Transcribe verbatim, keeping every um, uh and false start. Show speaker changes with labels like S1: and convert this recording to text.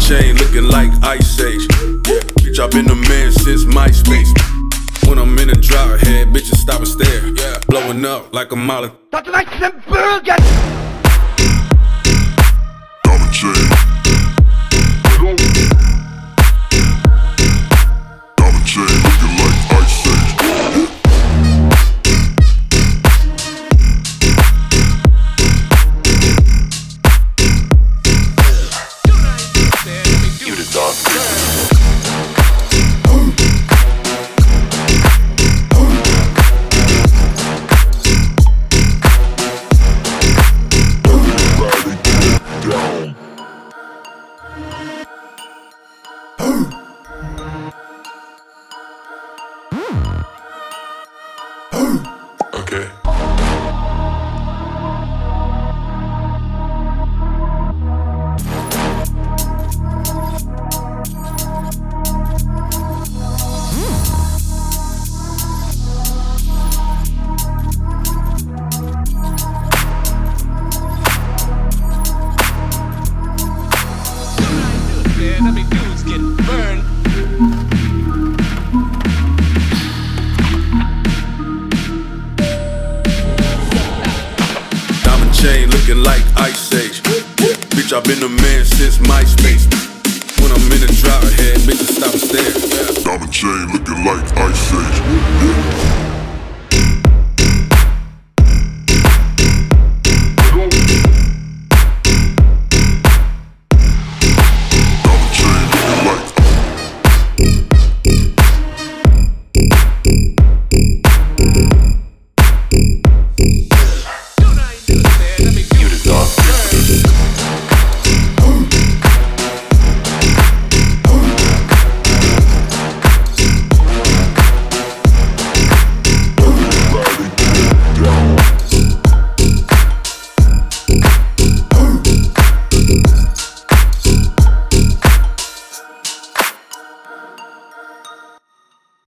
S1: chain looking like Ice Age. Yeah, bitch, I've been the man since MySpace. When I'm in a drought, head bitches stop and stare. Yeah, blowing up like a molly.
S2: Diamond chain. Diamond chain looking like Ice Age.
S3: You the dog.
S2: Okay.
S3: Man, I mean, dudes get burned.
S1: Diamond chain looking like Ice Age. Bitch, I've been the man since MySpace. When I'm in a drought, head bitches stop and stare. Yeah.
S2: Diamond chain looking like Ice Age.